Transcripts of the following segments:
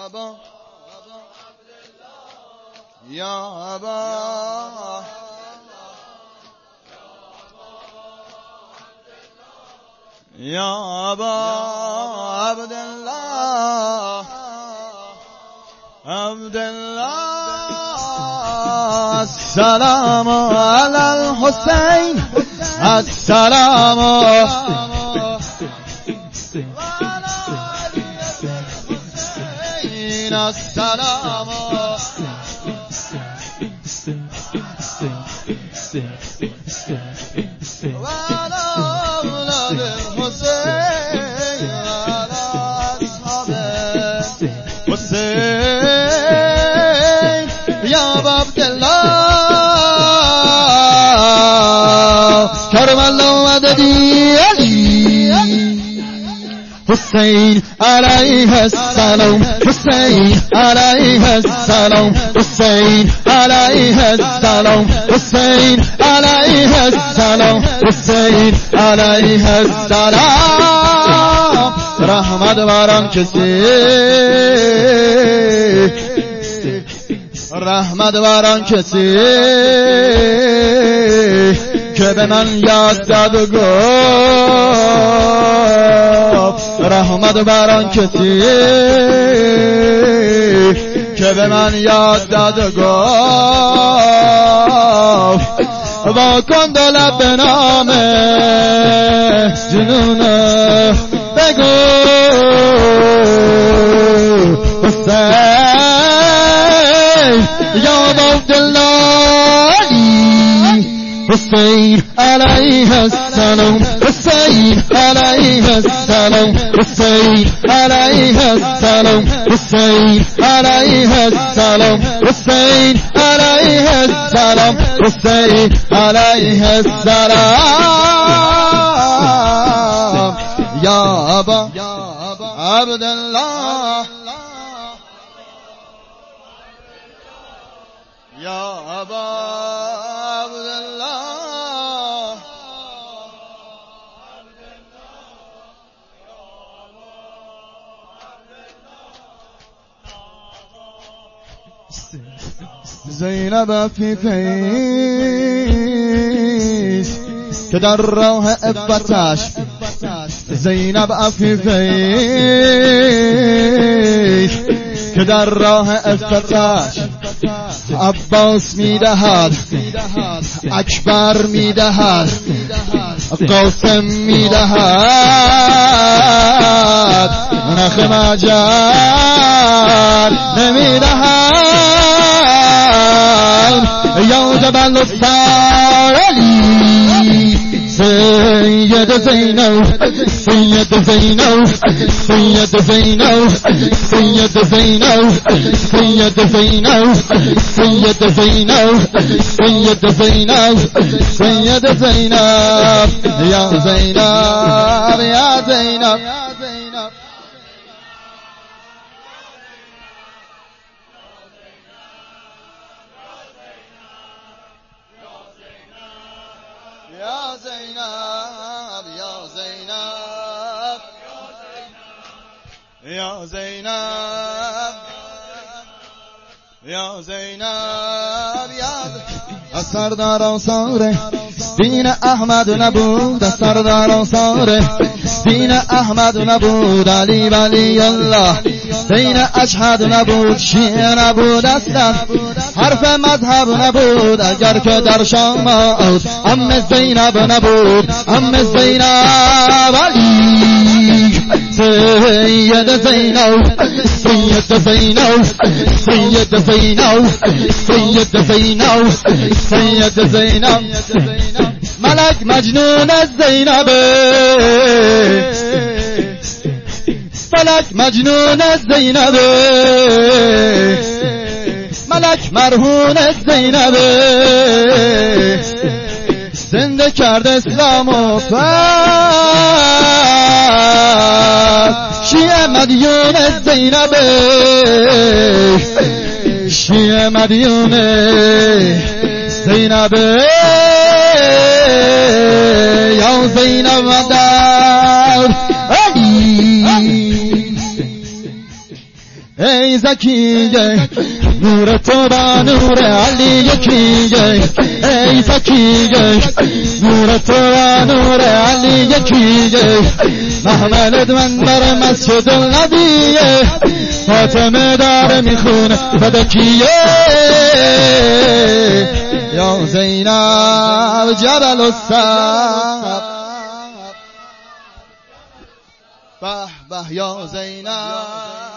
یا ابا یا ابا عبدالله السلام علی الحسین السلام السلام وعلى اولاد الحسین وعلى اصحاب حسین یا عبدالله کرم الله مددی علی حسین علیه السلام حسین علیه السلام حسین علیه السلام حسین علیه السلام حسین علیه السلام رحمت باران کسی رحمت باران کسی که به من یاد داد و گفت رحمت باران کسی که به من یاد داد و گفت با کن لب به نام جنونه بگو حسین یا عبدالله حسین علیه السلام حسین علیه السلام حسین علیه السلام حسین علیه السلام حسین علیه السلام حسین علیه السلام یا ابا عبدالله یا ابا عبدالله زینب عفیفیست که در راه عفتش زینب عفیفیست که در راه عفتش عباس میدهد اکبر میدهد قاسم میدهد نخ مجر نمیدهد یا جبل السالی سید زینب سید زینب سید زینب سید زینب سید زینب سید زینب سید زینب سید زینب یا زینب یا زینب یا زینب یا زینب یا زینب یا زینب یا سردار آثار دین احمد نبود سردار آثار دین احمد نبود علی ولی الله دین اشهد نبود شیعه نبود اصلا حرف مذهب نبود اگر که در شام ام زینب نبود ام زینب علی سید زینب سید زینب سید زینب سید زینب سید زینب ملک مجنون از زینب فلک مجنون از زینب ملک مرهون از زینب زنده کرد اسلام و شیعه مدیون از زینب شیعه مدیون زینب یا زینب مدار ای زکیه نور تو با نور علی یکیه ای زکیه نور تو با نور علی یکیه محمد من بر مسجد النبیه فاطمه داره میخونه فدکیه یا زینب جبل الصبر به به یا زینب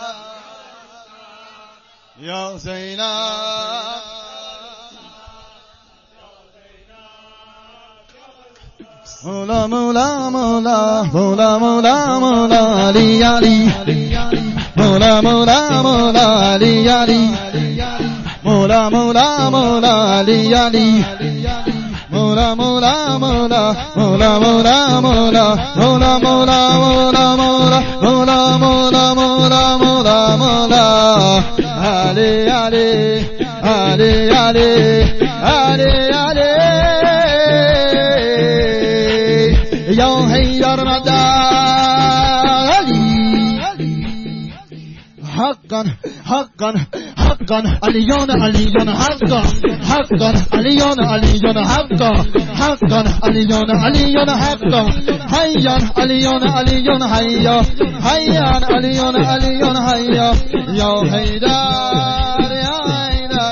یا زینب مولا مولا مولا مولا مولا مولا علی علی مولا مولا مولا علی علی مولا مولا مولا علی علی مولا مولا مولا مولا مولا مولا مولا مولا مولا مولا مولا مولا مولا مولا علی علی علی علی علی علی یا حیدر مدد حقا حقا حقا علیون علیون حقا حقا علیون علیون حقا حقا علیون علیون حقا حیان علیون علیون حیا حیان علیون علیون حیا یا حیدر یا حیدر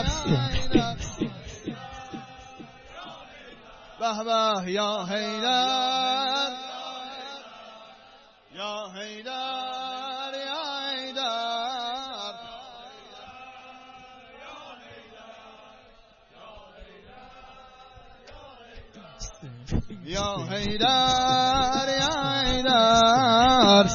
به به یا حیدر یا حیدر یا حیدر یا حیدر یا حیدر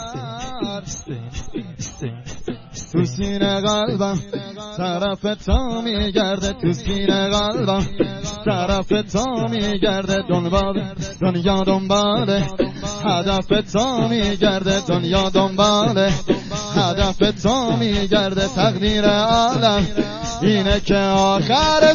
تو سینه قلبم طرف تو میگرده تو سینه قلبم طرف تو میگرده دنیا دنباله هدف تو میگرده دنیا دنباله هدف تو میگرده تقدیر عالم اینه که آخر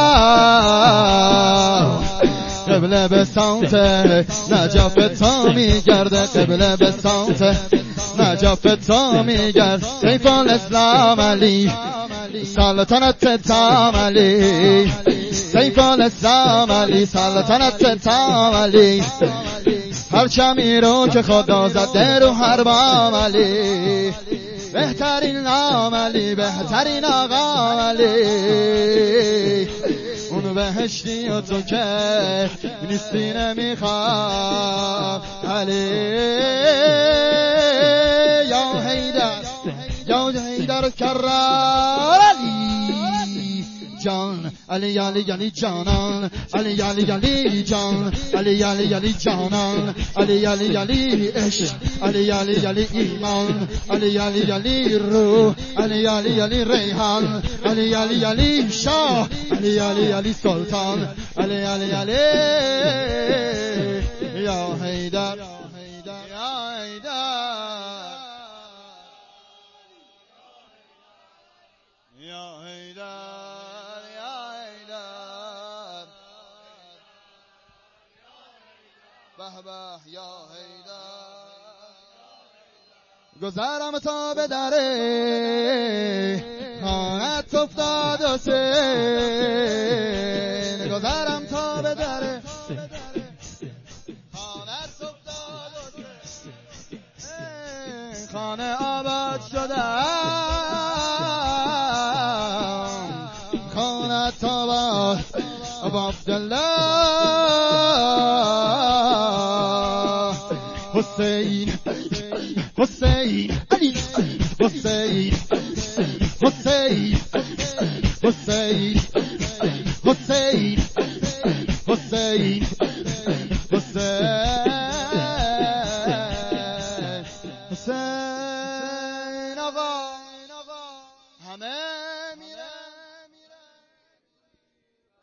شب قبله به سمت نجف تا میگرده قبله به سمت نجف تا میگرد سیف الاسلام علی سلطنت تام علی سیف الاسلام علی سلطنت تام علی پرچمی رو که خدا زده رو هر بام علی بهترین نام علی بهترین آقا علی اون بهشتی و تو که نیستی نمیخوام علی یا حیدر یا حیدر کرار علی جان علی علی علی جانان علی علی علی جان علی علی علی جانان علی علی علی عشق علی علی علی ایمان علی علی علی روح علی علی علی ریحان علی علی علی شاه علی علی علی سلطان علی علی علی یا حیدر یا حیدر یا حیدر به به یا حیدر گذرم تا به دره خانت افتاد و سین گذرم تا به دره خانت افتاد و سین خانه آباد شده خانت آباد ابو عبدالله حسین حسین علی حسین حسین